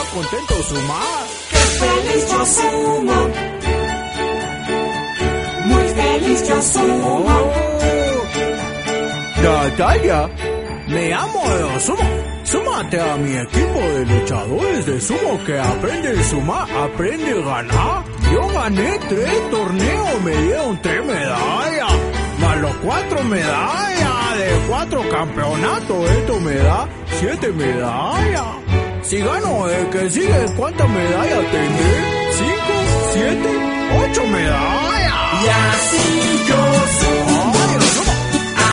contento sumar. ¡Qué feliz yo sumo! Muy feliz yo sumo. Natalia, me amo de sumo. Súmate a mi equipo de luchadores de sumo que aprende a sumar, aprende a ganar. Yo gané 3 torneos, me dieron 3 medallas, más los 4 medallas de 4 campeonatos. Esto me da 7 medallas. Si gano el que sigue, ¿cuántas medallas tendré? 5, 7, 8 medallas. Y así yo sumo.